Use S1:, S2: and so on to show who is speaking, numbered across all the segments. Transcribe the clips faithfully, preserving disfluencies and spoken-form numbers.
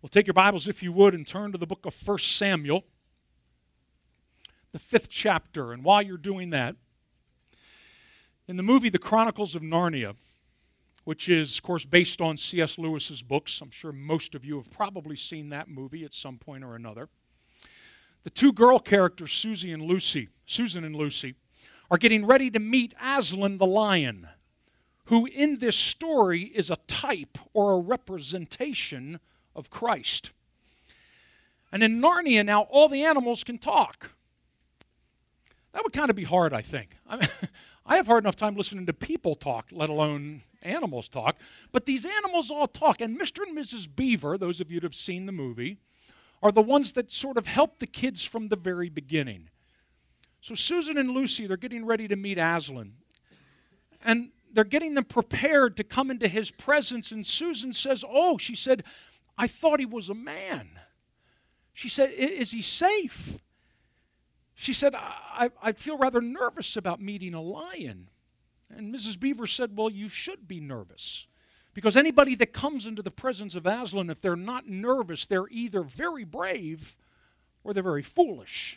S1: Well, take your Bibles, if you would, and turn to the book of First Samuel, the fifth chapter. And while you're doing that, in the movie The Chronicles of Narnia, which is, of course, based on C S Lewis's books, I'm sure most of you have probably seen that movie at some point or another, the two girl characters, Susie and Lucy, Susan and Lucy, are getting ready to meet Aslan the lion, who in this story is a type or a representation of Christ. And in Narnia now, all the animals can talk. That would kind of be hard, I think. I mean, I have hard enough time listening to people talk, let alone animals talk. But these animals all talk. And Mister and Missus Beaver, those of you that have seen the movie, are the ones that sort of help the kids from the very beginning. So Susan and Lucy, they're getting ready to meet Aslan. And they're getting them prepared to come into his presence. And Susan says, oh, she said, I thought he was a man. She said, is he safe? She said, I, I feel rather nervous about meeting a lion. And Missus Beaver said, well, you should be nervous. Because anybody that comes into the presence of Aslan, if they're not nervous, they're either very brave or they're very foolish.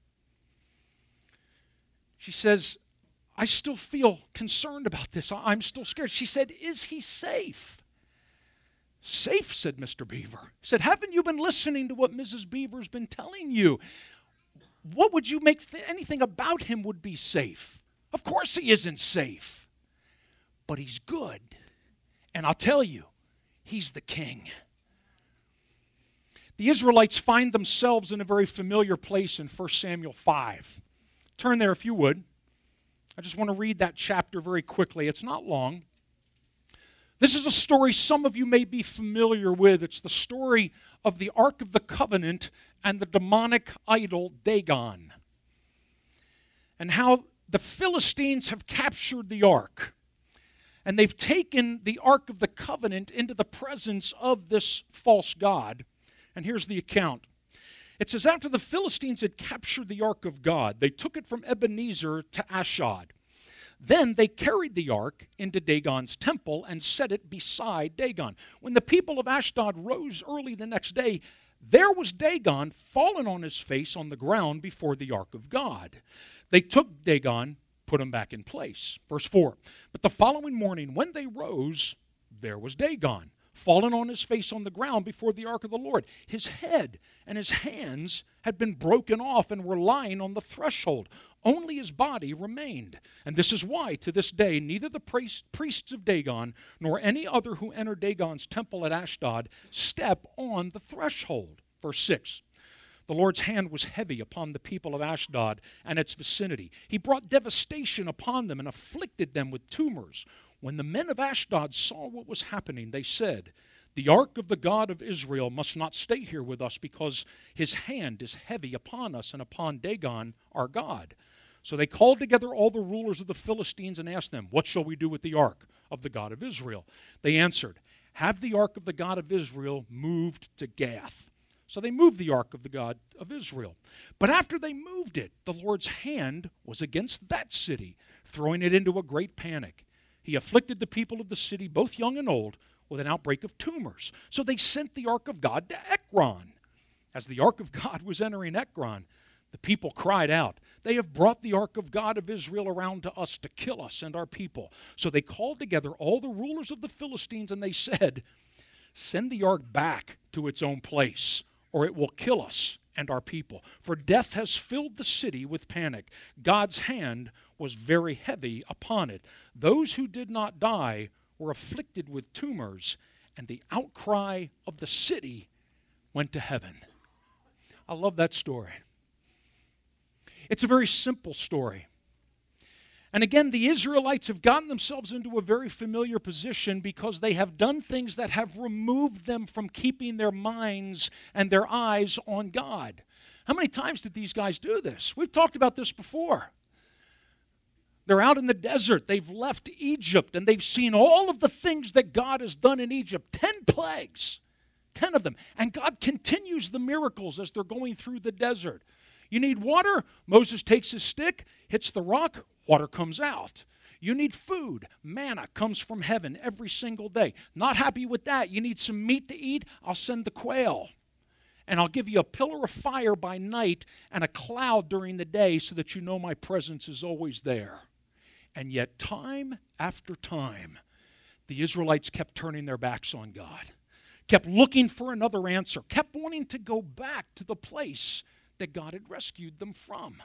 S1: She says, I still feel concerned about this. I'm still scared. She said, is he safe? Safe, said Mister Beaver. He said, haven't you been listening to what Missus Beaver's been telling you? What would you make th- anything about him would be safe? Of course he isn't safe. But he's good. And I'll tell you, he's the king. The Israelites find themselves in a very familiar place in First Samuel five. Turn there if you would. I just want to read that chapter very quickly. It's not long. This is a story some of you may be familiar with. It's the story of the Ark of the Covenant and the demonic idol Dagon, and how the Philistines have captured the Ark. And they've taken the Ark of the Covenant into the presence of this false god. And here's the account. It says, after the Philistines had captured the Ark of God, they took it from Ebenezer to Ashdod. Then they carried the ark into Dagon's temple and set it beside Dagon. When the people of Ashdod rose early the next day, there was Dagon fallen on his face on the ground before the ark of God. They took Dagon, put him back in place. Verse four, but the following morning when they rose, there was Dagon, fallen on his face on the ground before the ark of the Lord. His head and his hands had been broken off and were lying on the threshold. Only his body remained. And this is why, to this day, neither the priest, priests of Dagon nor any other who enter Dagon's temple at Ashdod step on the threshold. Verse six, the Lord's hand was heavy upon the people of Ashdod and its vicinity. He brought devastation upon them and afflicted them with tumors. When the men of Ashdod saw what was happening, they said, the ark of the God of Israel must not stay here with us because his hand is heavy upon us and upon Dagon, our God. So they called together all the rulers of the Philistines and asked them, what shall we do with the ark of the God of Israel? They answered, have the ark of the God of Israel moved to Gath. So they moved the ark of the God of Israel. But after they moved it, the Lord's hand was against that city, throwing it into a great panic. He afflicted the people of the city, both young and old, with an outbreak of tumors. So they sent the ark of God to Ekron. As the ark of God was entering Ekron, the people cried out, they have brought the ark of God of Israel around to us to kill us and our people. So they called together all the rulers of the Philistines and they said, send the ark back to its own place, or it will kill us and our people. For death has filled the city with panic. God's hand was very heavy upon it. Those who did not die were afflicted with tumors, and the outcry of the city went to heaven. I love that story. It's a very simple story. And again, the Israelites have gotten themselves into a very familiar position because they have done things that have removed them from keeping their minds and their eyes on God. How many times did these guys do this? We've talked about this before. They're out in the desert. They've left Egypt, and they've seen all of the things that God has done in Egypt. Ten plagues, ten of them. And God continues the miracles as they're going through the desert. You need water? Moses takes his stick, hits the rock, water comes out. You need food. Manna comes from heaven every single day. Not happy with that. You need some meat to eat? I'll send the quail. And I'll give you a pillar of fire by night and a cloud during the day so that you know my presence is always there. And yet time after time, the Israelites kept turning their backs on God, kept looking for another answer, kept wanting to go back to the place that God had rescued them from.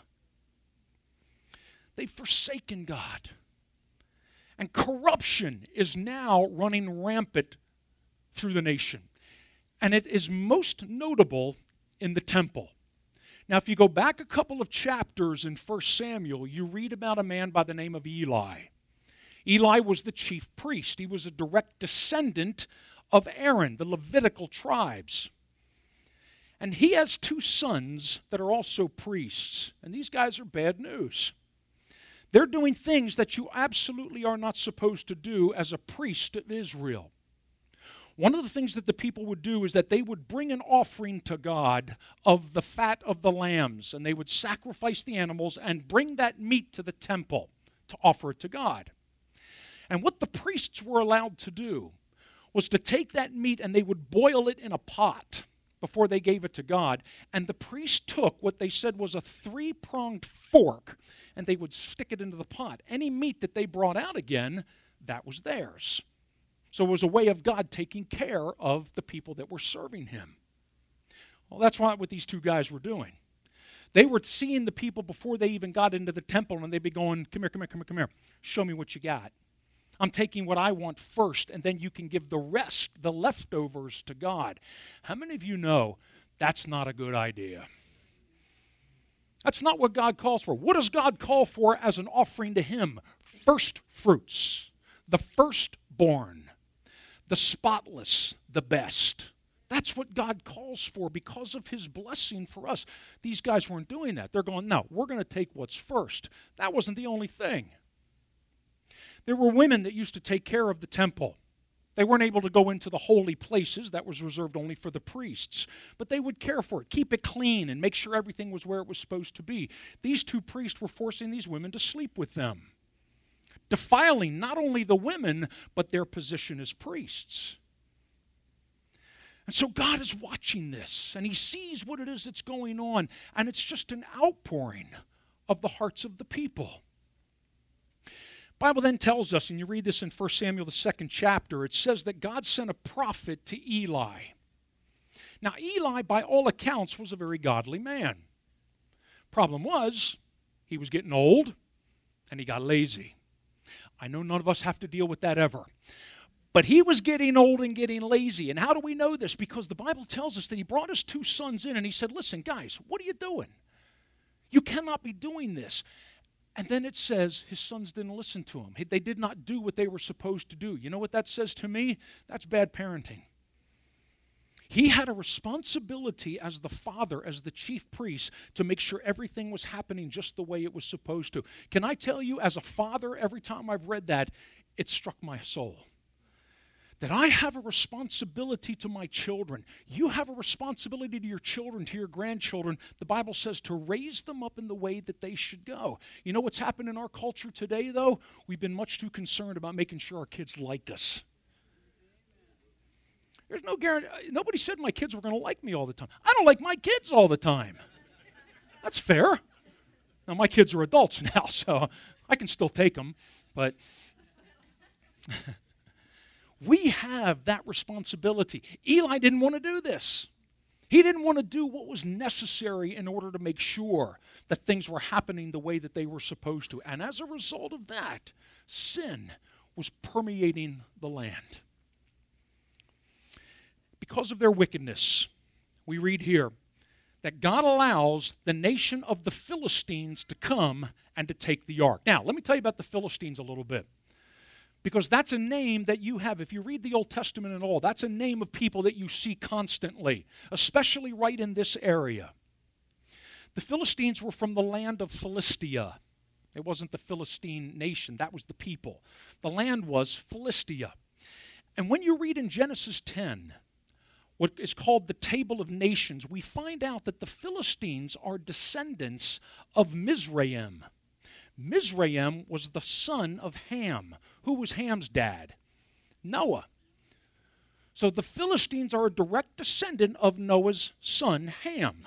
S1: They've forsaken God. And corruption is now running rampant through the nation. And it is most notable in the temple. Now, if you go back a couple of chapters in First Samuel, you read about a man by the name of Eli. Eli was the chief priest. He was a direct descendant of Aaron, the Levitical tribes. And he has two sons that are also priests. And these guys are bad news. They're doing things that you absolutely are not supposed to do as a priest of Israel. One of the things that the people would do is that they would bring an offering to God of the fat of the lambs, and they would sacrifice the animals and bring that meat to the temple to offer it to God. And what the priests were allowed to do was to take that meat and they would boil it in a pot before they gave it to God. And the priest took what they said was a three-pronged fork and they would stick it into the pot. Any meat that they brought out again, that was theirs. So it was a way of God taking care of the people that were serving him. Well, that's not what these two guys were doing. They were seeing the people before they even got into the temple, and they'd be going, come here, come here, come here, come here. Show me what you got. I'm taking what I want first, and then you can give the rest, the leftovers, to God. How many of you know that's not a good idea? That's not what God calls for. What does God call for as an offering to him? First fruits, the firstborn, the spotless, the best. That's what God calls for because of his blessing for us. These guys weren't doing that. They're going, no, we're going to take what's first. That wasn't the only thing. There were women that used to take care of the temple. They weren't able to go into the holy places. That was reserved only for the priests. But they would care for it, keep it clean, and make sure everything was where it was supposed to be. These two priests were forcing these women to sleep with them, defiling not only the women, but their position as priests. And so God is watching this, and he sees what it is that's going on, and it's just an outpouring of the hearts of the people. The Bible then tells us, and you read this in First Samuel, the second chapter, it says that God sent a prophet to Eli. Now, Eli, by all accounts, was a very godly man. Problem was, he was getting old, and he got lazy. I know none of us have to deal with that ever. But he was getting old and getting lazy. And how do we know this? Because the Bible tells us that he brought his two sons in, and he said, listen, guys, what are you doing? You cannot be doing this. And then it says his sons didn't listen to him. They did not do what they were supposed to do. You know what that says to me? That's bad parenting. He had a responsibility as the father, as the chief priest, to make sure everything was happening just the way it was supposed to. Can I tell you, as a father, every time I've read that, it struck my soul. That I have a responsibility to my children. You have a responsibility to your children, to your grandchildren. The Bible says to raise them up in the way that they should go. You know what's happened in our culture today, though? We've been much too concerned about making sure our kids like us. There's no guarantee. Nobody said my kids were going to like me all the time. I don't like my kids all the time. That's fair. Now, my kids are adults now, so I can still take them, but... We have that responsibility. Eli didn't want to do this. He didn't want to do what was necessary in order to make sure that things were happening the way that they were supposed to. And as a result of that, sin was permeating the land. Because of their wickedness, we read here that God allows the nation of the Philistines to come and to take the ark. Now, let me tell you about the Philistines a little bit. Because that's a name that you have. If you read the Old Testament and all, that's a name of people that you see constantly, especially right in this area. The Philistines were from the land of Philistia. It wasn't the Philistine nation. That was the people. The land was Philistia. And when you read in Genesis ten, what is called the Table of Nations, we find out that the Philistines are descendants of Mizraim. Mizraim was the son of Ham. Who was Ham's dad? Noah. So the Philistines are a direct descendant of Noah's son, Ham.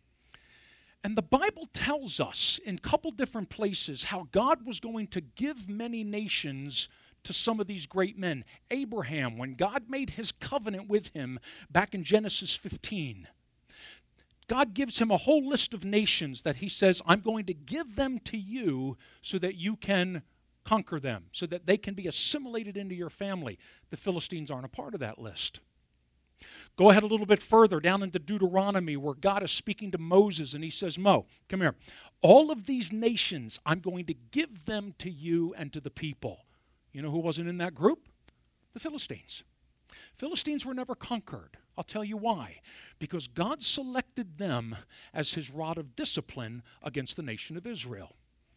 S1: And the Bible tells us in a couple different places how God was going to give many nations to some of these great men. Abraham, when God made his covenant with him back in Genesis fifteen, God gives him a whole list of nations that he says, I'm going to give them to you so that you can conquer them, so that they can be assimilated into your family. The Philistines aren't a part of that list. Go ahead a little bit further, down into Deuteronomy, where God is speaking to Moses, and he says, Mo, come here. All of these nations, I'm going to give them to you and to the people. You know who wasn't in that group? The Philistines. Philistines were never conquered. I'll tell you why. Because God selected them as his rod of discipline against the nation of Israel.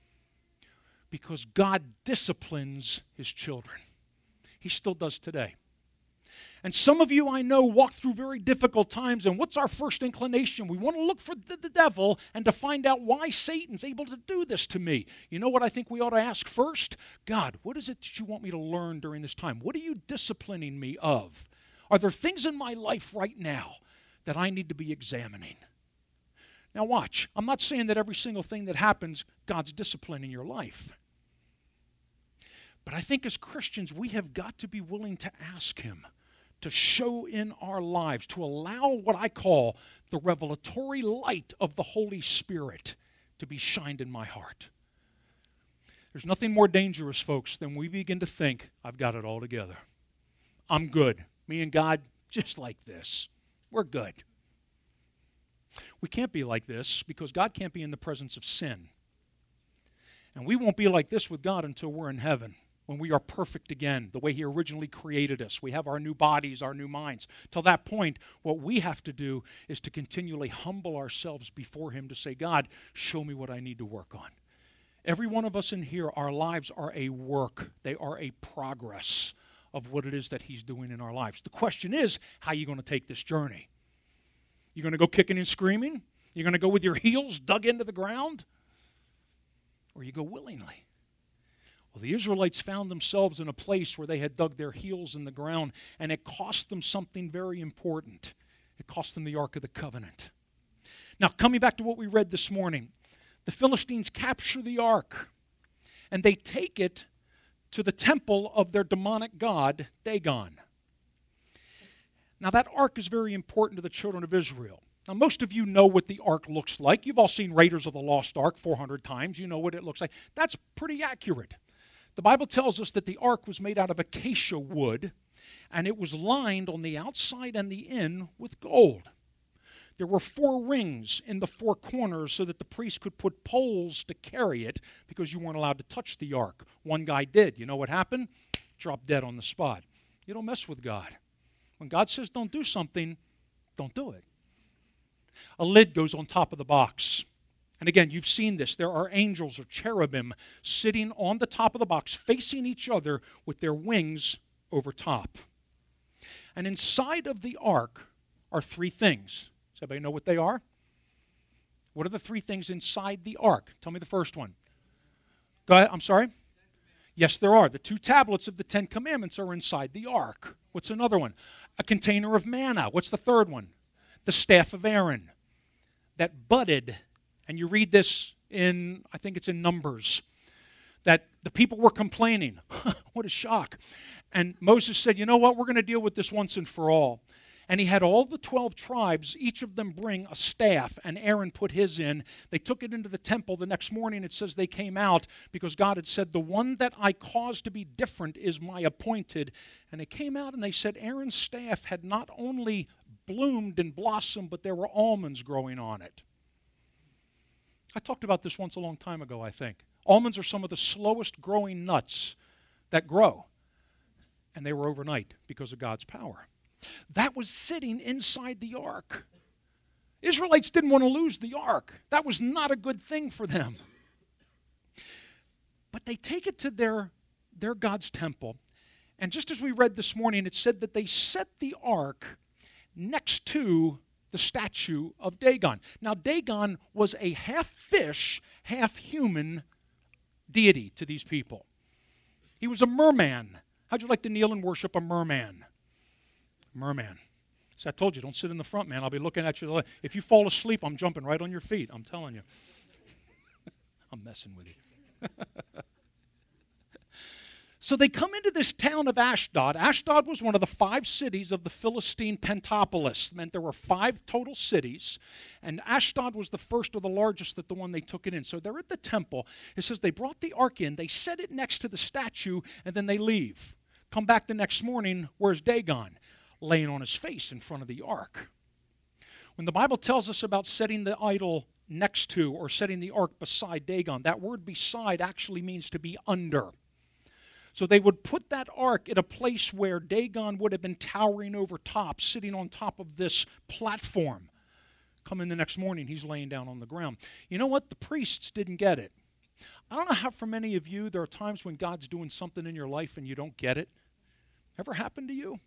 S1: Because God disciplines his children. He still does today. And some of you I know walk through very difficult times, and what's our first inclination? We want to look for the, the devil and to find out why Satan's able to do this to me. You know what I think we ought to ask first? God, what is it that you want me to learn during this time? What are you disciplining me of? Are there things in my life right now that I need to be examining? Now watch, I'm not saying that every single thing that happens, God's disciplining your life. But I think as Christians, we have got to be willing to ask him to show in our lives, to allow what I call the revelatory light of the Holy Spirit to be shined in my heart. There's nothing more dangerous, folks, than we begin to think, I've got it all together. I'm good. Me and God, just like this. We're good. We can't be like this because God can't be in the presence of sin. And we won't be like this with God until we're in heaven, when we are perfect again, the way he originally created us. We have our new bodies, our new minds. Till that point, what we have to do is to continually humble ourselves before him to say, God, show me what I need to work on. Every one of us in here, our lives are a work. They are a progress of what it is that he's doing in our lives. The question is, how are you going to take this journey? You're going to go kicking and screaming? You're going to go with your heels dug into the ground? Or you go willingly? Well, the Israelites found themselves in a place where they had dug their heels in the ground, and it cost them something very important. It cost them the Ark of the Covenant. Now, coming back to what we read this morning, the Philistines capture the Ark, and they take it to the temple of their demonic god, Dagon. Now, that Ark is very important to the children of Israel. Now, most of you know what the Ark looks like. You've all seen Raiders of the Lost Ark four hundred times. You know what it looks like. That's pretty accurate. The Bible tells us that the ark was made out of acacia wood, and it was lined on the outside and the in with gold. There were four rings in the four corners so that the priest could put poles to carry it because you weren't allowed to touch the ark. One guy did. You know what happened? Dropped dead on the spot. You don't mess with God. When God says don't do something, don't do it. A lid goes on top of the box. And again, you've seen this. There are angels or cherubim sitting on the top of the box, facing each other with their wings over top. And inside of the ark are three things. Does everybody know what they are? What are the three things inside the ark? Tell me the first one. Go ahead. I'm sorry? Yes, there are. The two tablets of the Ten Commandments are inside the ark. What's another one? A container of manna. What's the third one? The staff of Aaron that budded. And you read this in, I think it's in Numbers, that the people were complaining. What a shock. And Moses said, you know what, we're going to deal with this once and for all. And he had all the twelve tribes, each of them bring a staff, and Aaron put his in. They took it into the temple. The next morning it says they came out because God had said, the one that I caused to be different is my appointed. And they came out and they said Aaron's staff had not only bloomed and blossomed, but there were almonds growing on it. I talked about this once a long time ago, I think. Almonds are some of the slowest growing nuts that grow. And they were overnight because of God's power. That was sitting inside the ark. Israelites didn't want to lose the ark. That was not a good thing for them. But they take it to their, their God's temple. And just as we read this morning, it said that they set the ark next to the statue of Dagon. Now, Dagon was a half fish, half human deity to these people. He was a merman. How'd you like to kneel and worship a merman? Merman. So I told you, don't sit in the front, man. I'll be looking at you. If you fall asleep, I'm jumping right on your feet. I'm telling you. I'm messing with you. So they come into this town of Ashdod. Ashdod was one of the five cities of the Philistine Pentapolis. It meant there were five total cities, and Ashdod was the first or the largest, that the one they took it in. So they're at the temple. It says they brought the ark in, they set it next to the statue, and then they leave. Come back the next morning, where's Dagon? Laying on his face in front of the ark. When the Bible tells us about setting the idol next to or setting the ark beside Dagon, that word beside actually means to be under. So they would put that ark in a place where Dagon would have been towering over top, sitting on top of this platform. Come in the next morning, he's laying down on the ground. You know what? The priests didn't get it. I don't know how for many of you, there are times when God's doing something in your life and you don't get it. Ever happened to you?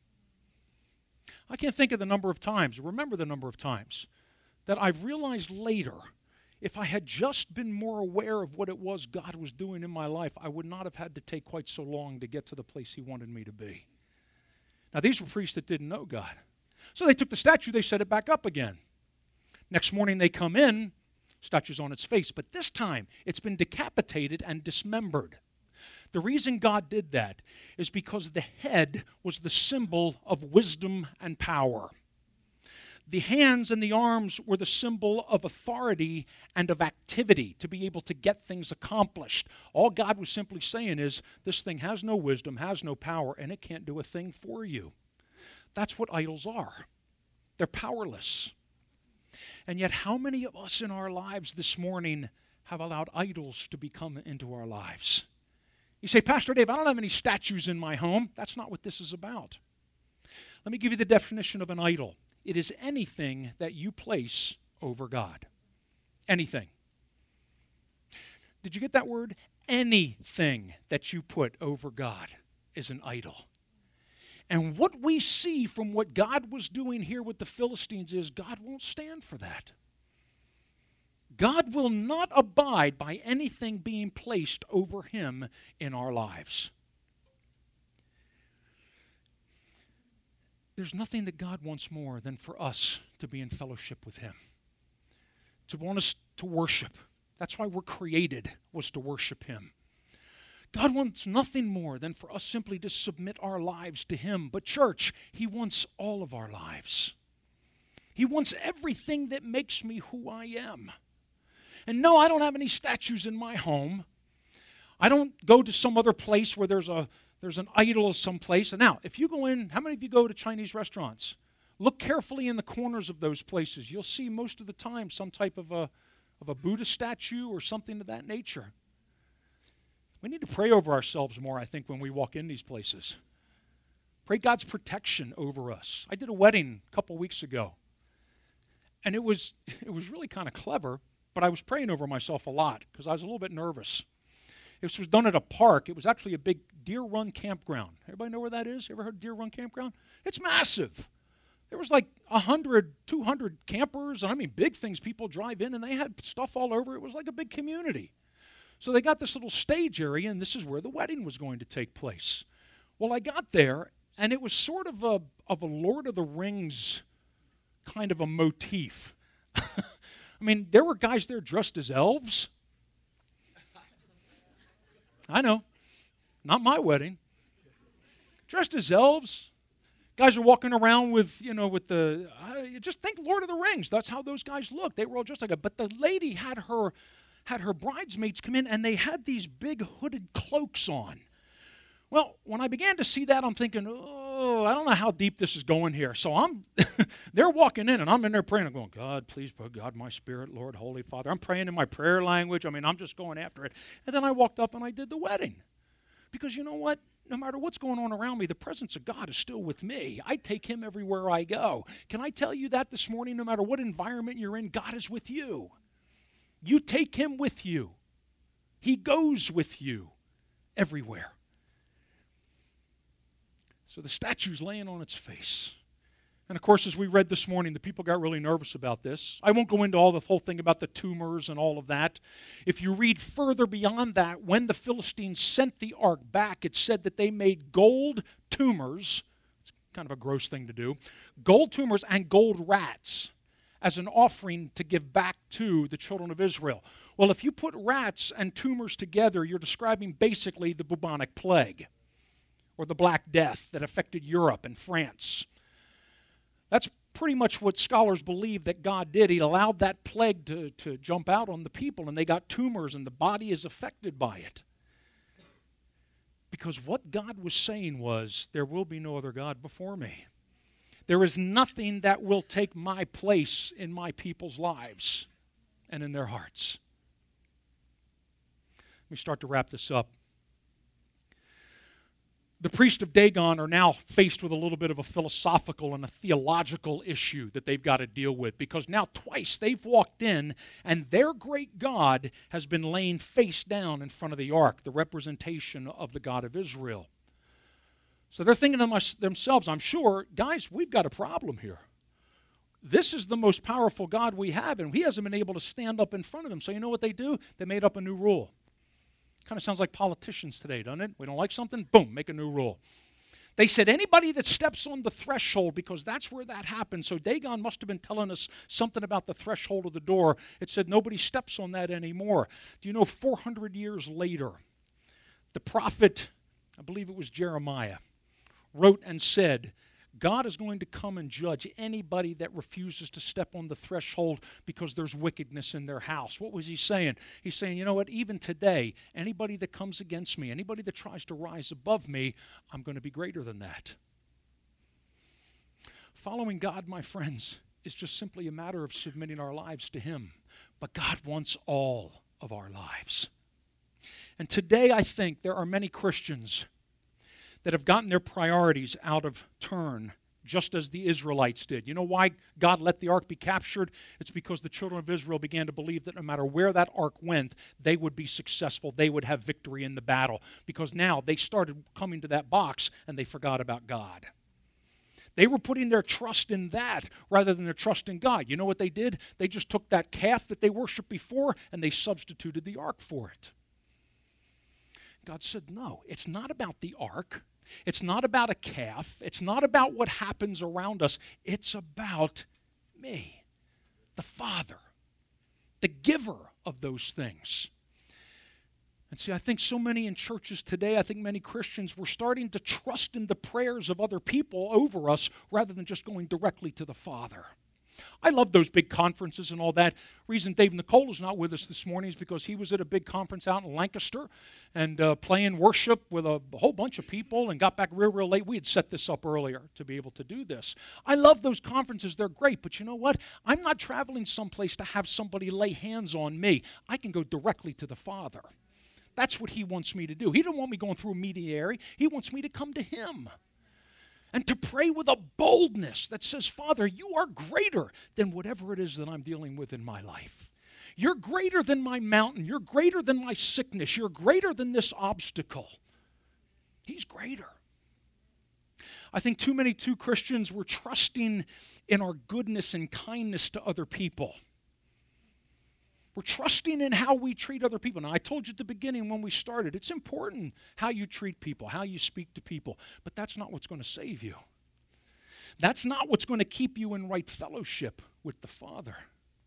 S1: I can't think of the number of times, remember the number of times, that I've realized later, if I had just been more aware of what it was God was doing in my life, I would not have had to take quite so long to get to the place he wanted me to be. Now, these were priests that didn't know God. So they took the statue, they set it back up again. Next morning they come in, statue's on its face, but this time it's been decapitated and dismembered. The reason God did that is because the head was the symbol of wisdom and power. The hands and the arms were the symbol of authority and of activity, to be able to get things accomplished. All God was simply saying is, this thing has no wisdom, has no power, and it can't do a thing for you. That's what idols are. They're powerless. And yet, how many of us in our lives this morning have allowed idols to become into our lives? You say, Pastor Dave, I don't have any statues in my home. That's not what this is about. Let me give you the definition of an idol. It is anything that you place over God. Anything. Did you get that word? Anything that you put over God is an idol. And what we see from what God was doing here with the Philistines is God won't stand for that. God will not abide by anything being placed over him in our lives. There's nothing that God wants more than for us to be in fellowship with him, to want us to worship. That's why we're created, was to worship him. God wants nothing more than for us simply to submit our lives to him. But church, he wants all of our lives. He wants everything that makes me who I am. And no, I don't have any statues in my home. I don't go to some other place where there's a There's an idol of some place. And now, if you go in, how many of you go to Chinese restaurants? Look carefully in the corners of those places. You'll see most of the time some type of a, of a Buddha statue or something of that nature. We need to pray over ourselves more, I think, when we walk in these places. Pray God's protection over us. I did a wedding a couple weeks ago. And it was, it was really kind of clever, but I was praying over myself a lot because I was a little bit nervous. This was done at a park. It was actually a big Deer Run campground. Everybody know where that is? Ever heard of Deer Run campground? It's massive. There was like one hundred, two hundred campers, and I mean big things. People drive in, and they had stuff all over. It was like a big community. So they got this little stage area, and this is where the wedding was going to take place. Well, I got there, and it was sort of a, of a Lord of the Rings kind of a motif. I mean, there were guys there dressed as elves. I know. Not my wedding. Dressed as elves. Guys are walking around with, you know, with the, uh, just think Lord of the Rings. That's how those guys looked. They were all dressed like that. But the lady had her, had her bridesmaids come in, and they had these big hooded cloaks on. Well, when I began to see that, I'm thinking, oh, I don't know how deep this is going here. So I'm, they're walking in, and I'm in there praying. I'm going, God, please, God, my spirit, Lord, Holy Father. I'm praying in my prayer language. I mean, I'm just going after it. And then I walked up and I did the wedding. Because you know what? No matter what's going on around me, the presence of God is still with me. I take him everywhere I go. Can I tell you that this morning? No matter what environment you're in, God is with you. You take him with you. He goes with you everywhere. So the statue's laying on its face. And of course, as we read this morning, the people got really nervous about this. I won't go into all the whole thing about the tumors and all of that. If you read further beyond that, when the Philistines sent the ark back, it said that they made gold tumors. It's kind of a gross thing to do. Gold tumors and gold rats as an offering to give back to the children of Israel. Well, if you put rats and tumors together, you're describing basically the bubonic plague or the Black Death that affected Europe and France. That's pretty much what scholars believe that God did. He allowed that plague to, to jump out on the people, and they got tumors, and the body is affected by it. Because what God was saying was, there will be no other God before me. There is nothing that will take my place in my people's lives and in their hearts. Let me start to wrap this up. The priests of Dagon are now faced with a little bit of a philosophical and a theological issue that they've got to deal with, because now twice they've walked in and their great God has been laying face down in front of the ark, the representation of the God of Israel. So they're thinking to themselves, I'm sure, guys, we've got a problem here. This is the most powerful God we have, and he hasn't been able to stand up in front of him. So you know what they do? They made up a new rule. Kind of sounds like politicians today, doesn't it? We don't like something, boom, make a new rule. They said anybody that steps on the threshold, because that's where that happens. So Dagon must have been telling us something about the threshold of the door. It said nobody steps on that anymore. Do you know four hundred years later, the prophet, I believe it was Jeremiah, wrote and said, God is going to come and judge anybody that refuses to step on the threshold because there's wickedness in their house. What was he saying? He's saying, you know what, even today, anybody that comes against me, anybody that tries to rise above me, I'm going to be greater than that. Following God, my friends, is just simply a matter of submitting our lives to him. But God wants all of our lives. And today I think there are many Christians that have gotten their priorities out of turn, just as the Israelites did. You know why God let the ark be captured? It's because the children of Israel began to believe that no matter where that ark went, they would be successful. They would have victory in the battle. Because now they started coming to that box and they forgot about God. They were putting their trust in that rather than their trust in God. You know what they did? They just took that calf that they worshiped before and they substituted the ark for it. God said, no, it's not about the ark. It's not about a calf. It's not about what happens around us. It's about me, the Father, the giver of those things. And see, I think so many in churches today, I think many Christians, were starting to trust in the prayers of other people over us rather than just going directly to the Father. I love those big conferences and all that. Reason Dave Nicole is not with us this morning is because he was at a big conference out in Lancaster and uh, playing worship with a, a whole bunch of people and got back real, real late. We had set this up earlier to be able to do this. I love those conferences. They're great. But you know what? I'm not traveling someplace to have somebody lay hands on me. I can go directly to the Father. That's what he wants me to do. He doesn't want me going through a mediary. He wants me to come to him. And to pray with a boldness that says, Father, you are greater than whatever it is that I'm dealing with in my life. You're greater than my mountain. You're greater than my sickness. You're greater than this obstacle. He's greater. I think too many two Christians were trusting in our goodness and kindness to other people. We're trusting in how we treat other people. Now, I told you at the beginning when we started, it's important how you treat people, how you speak to people, but that's not what's going to save you. That's not what's going to keep you in right fellowship with the Father.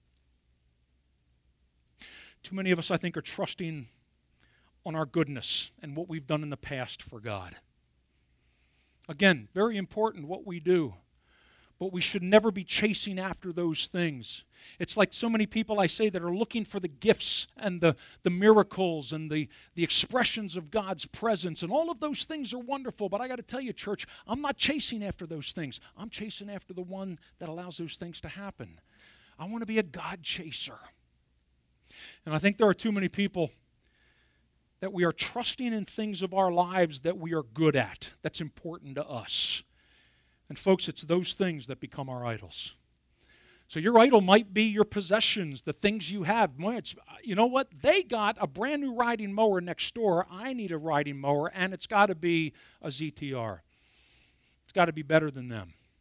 S1: Too many of us, I think, are trusting on our goodness and what we've done in the past for God. Again, very important what we do. But we should never be chasing after those things. It's like so many people I say that are looking for the gifts and the, the miracles and the, the expressions of God's presence. And all of those things are wonderful. But I got to tell you, church, I'm not chasing after those things. I'm chasing after the one that allows those things to happen. I want to be a God chaser. And I think there are too many people that we are trusting in things of our lives that we are good at, that's important to us. And folks, it's those things that become our idols. So your idol might be your possessions, the things you have. It's, you know what? They got a brand new riding mower next door. I need a riding mower, and it's got to be a Z T R. It's got to be better than them.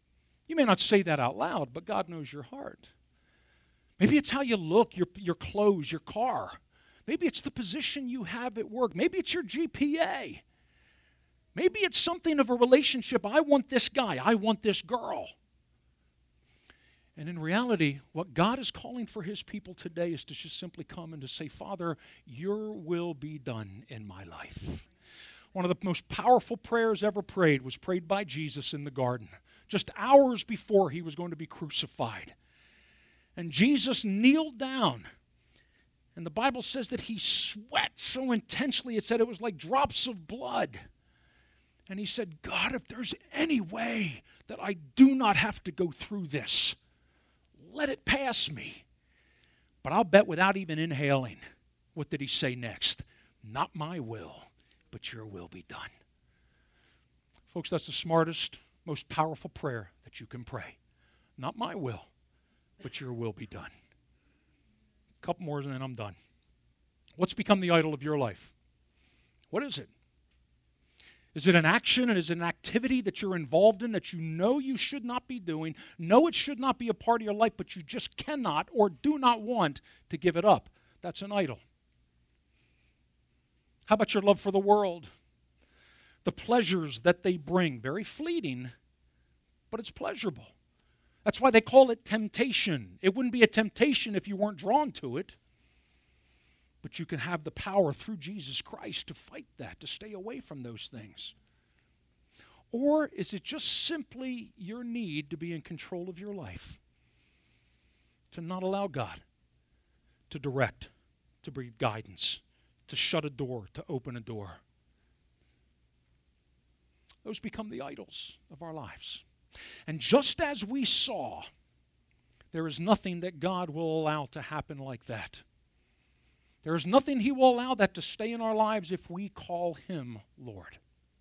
S1: You may not say that out loud, but God knows your heart. Maybe it's how you look, your, your clothes, your car. Maybe it's the position you have at work. Maybe it's your G P A. Maybe it's something of a relationship. I want this guy. I want this girl. And in reality, what God is calling for his people today is to just simply come and to say, Father, your will be done in my life. One of the most powerful prayers ever prayed was prayed by Jesus in the garden, just hours before he was going to be crucified. And Jesus kneeled down, and the Bible says that he sweat so intensely, it said it was like drops of blood. And he said, God, if there's any way that I do not have to go through this, let it pass me. But I'll bet without even inhaling, what did he say next? Not my will, but your will be done. Folks, that's the smartest, most powerful prayer that you can pray. Not my will, but your will be done. A couple more and then I'm done. What's become the idol of your life? What is it? Is it an action and is it an activity that you're involved in that you know you should not be doing, know it should not be a part of your life, but you just cannot or do not want to give it up? That's an idol. How about your love for the world? The pleasures that they bring, very fleeting, but it's pleasurable. That's why they call it temptation. It wouldn't be a temptation if you weren't drawn to it. But you can have the power through Jesus Christ to fight that, to stay away from those things. Or is it just simply your need to be in control of your life? To not allow God to direct, to bring guidance, to shut a door, to open a door. Those become the idols of our lives. And just as we saw, there is nothing that God will allow to happen like that. There is nothing he will allow that to stay in our lives if we call him Lord.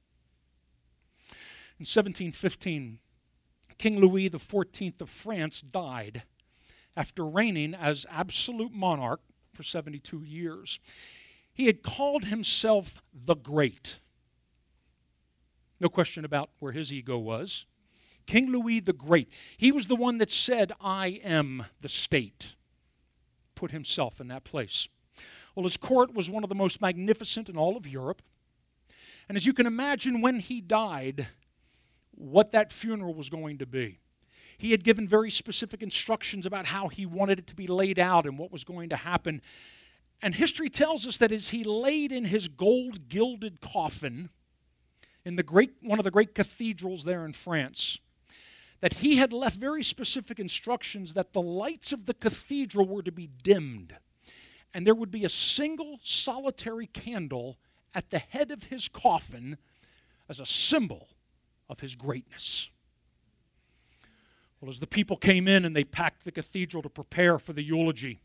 S1: In seventeen fifteen, King Louis the fourteenth of France died after reigning as absolute monarch for seventy-two years. He had called himself the Great. No question about where his ego was. King Louis the Great. He was the one that said, I am the state. Put himself in that place. Well, his court was one of the most magnificent in all of Europe. And as you can imagine, when he died, what that funeral was going to be. He had given very specific instructions about how he wanted it to be laid out and what was going to happen. And history tells us that as he laid in his gold-gilded coffin in the great, one of the great cathedrals there in France, that he had left very specific instructions that the lights of the cathedral were to be dimmed. And there would be a single solitary candle at the head of his coffin as a symbol of his greatness. Well, as the people came in and they packed the cathedral to prepare for the eulogy,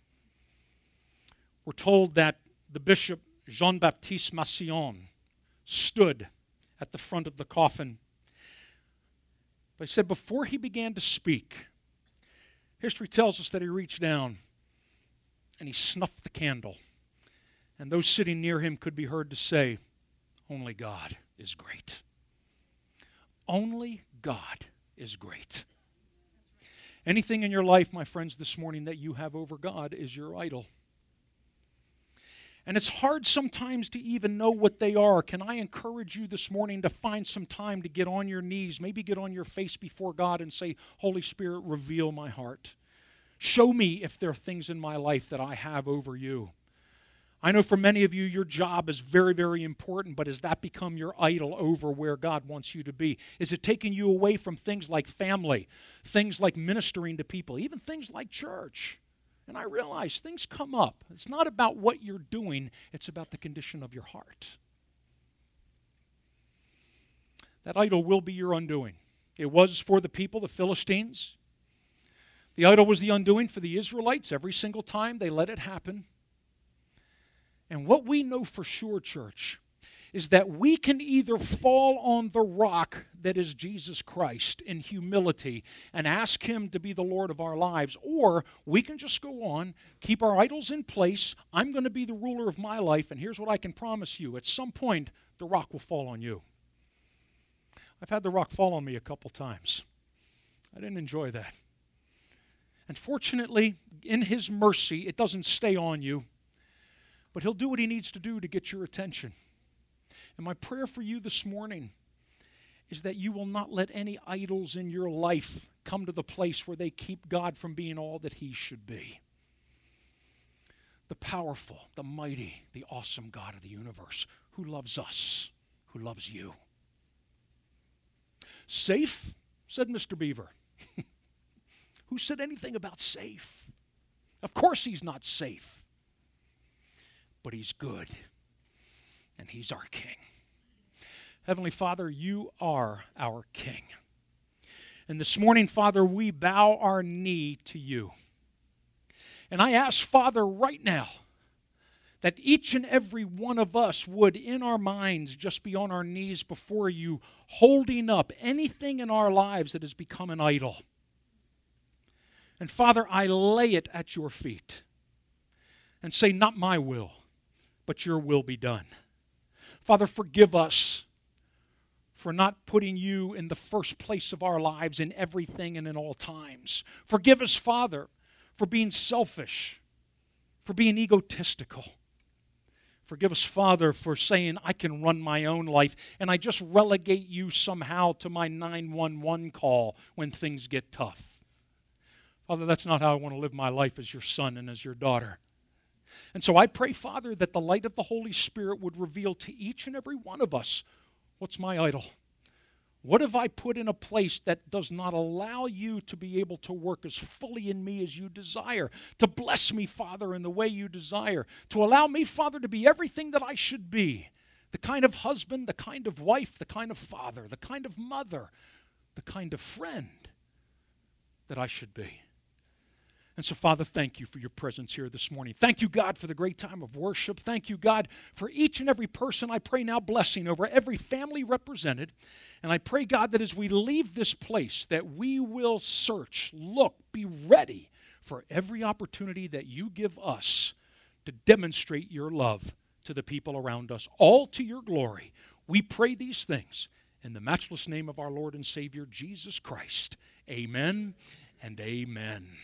S1: we're told that the bishop, Jean-Baptiste Massillon, stood at the front of the coffin. But he said before he began to speak, history tells us that he reached down and he snuffed the candle. And those sitting near him could be heard to say, only God is great. Only God is great. Anything in your life, my friends, this morning that you have over God is your idol. And it's hard sometimes to even know what they are. Can I encourage you this morning to find some time to get on your knees, maybe get on your face before God and say, Holy Spirit, reveal my heart. Show me if there are things in my life that I have over you. I know for many of you, your job is very, very important, but has that become your idol over where God wants you to be? Is it taking you away from things like family, things like ministering to people, even things like church? And I realize things come up. It's not about what you're doing, it's about the condition of your heart. That idol will be your undoing. It was for the people, the Philistines. The idol was the undoing for the Israelites every single time they let it happen. And what we know for sure, church, is that we can either fall on the rock that is Jesus Christ in humility and ask him to be the Lord of our lives, or we can just go on, keep our idols in place. I'm going to be the ruler of my life, and here's what I can promise you. At some point, the rock will fall on you. I've had the rock fall on me a couple times. I didn't enjoy that. And fortunately, in His mercy, it doesn't stay on you, but He'll do what He needs to do to get your attention. And my prayer for you this morning is that you will not let any idols in your life come to the place where they keep God from being all that He should be. The powerful, the mighty, the awesome God of the universe who loves us, who loves you. Safe, said Mister Beaver. Who said anything about safe? Of course He's not safe. But He's good, and He's our King. Heavenly Father, You are our King. And this morning, Father, we bow our knee to You. And I ask, Father, right now, that each and every one of us would, in our minds, just be on our knees before You, holding up anything in our lives that has become an idol. And Father, I lay it at Your feet and say, not my will, but Your will be done. Father, forgive us for not putting You in the first place of our lives in everything and in all times. Forgive us, Father, for being selfish, for being egotistical. Forgive us, Father, for saying I can run my own life and I just relegate You somehow to my nine one one call when things get tough. Father, that's not how I want to live my life as Your son and as Your daughter. And so I pray, Father, that the light of the Holy Spirit would reveal to each and every one of us, what's my idol? What have I put in a place that does not allow You to be able to work as fully in me as You desire? To bless me, Father, in the way You desire. To allow me, Father, to be everything that I should be. The kind of husband, the kind of wife, the kind of father, the kind of mother, the kind of friend that I should be. And so, Father, thank You for Your presence here this morning. Thank You, God, for the great time of worship. Thank You, God, for each and every person. I pray now blessing over every family represented. And I pray, God, that as we leave this place, that we will search, look, be ready for every opportunity that You give us to demonstrate Your love to the people around us, all to Your glory. We pray these things in the matchless name of our Lord and Savior, Jesus Christ. Amen and amen.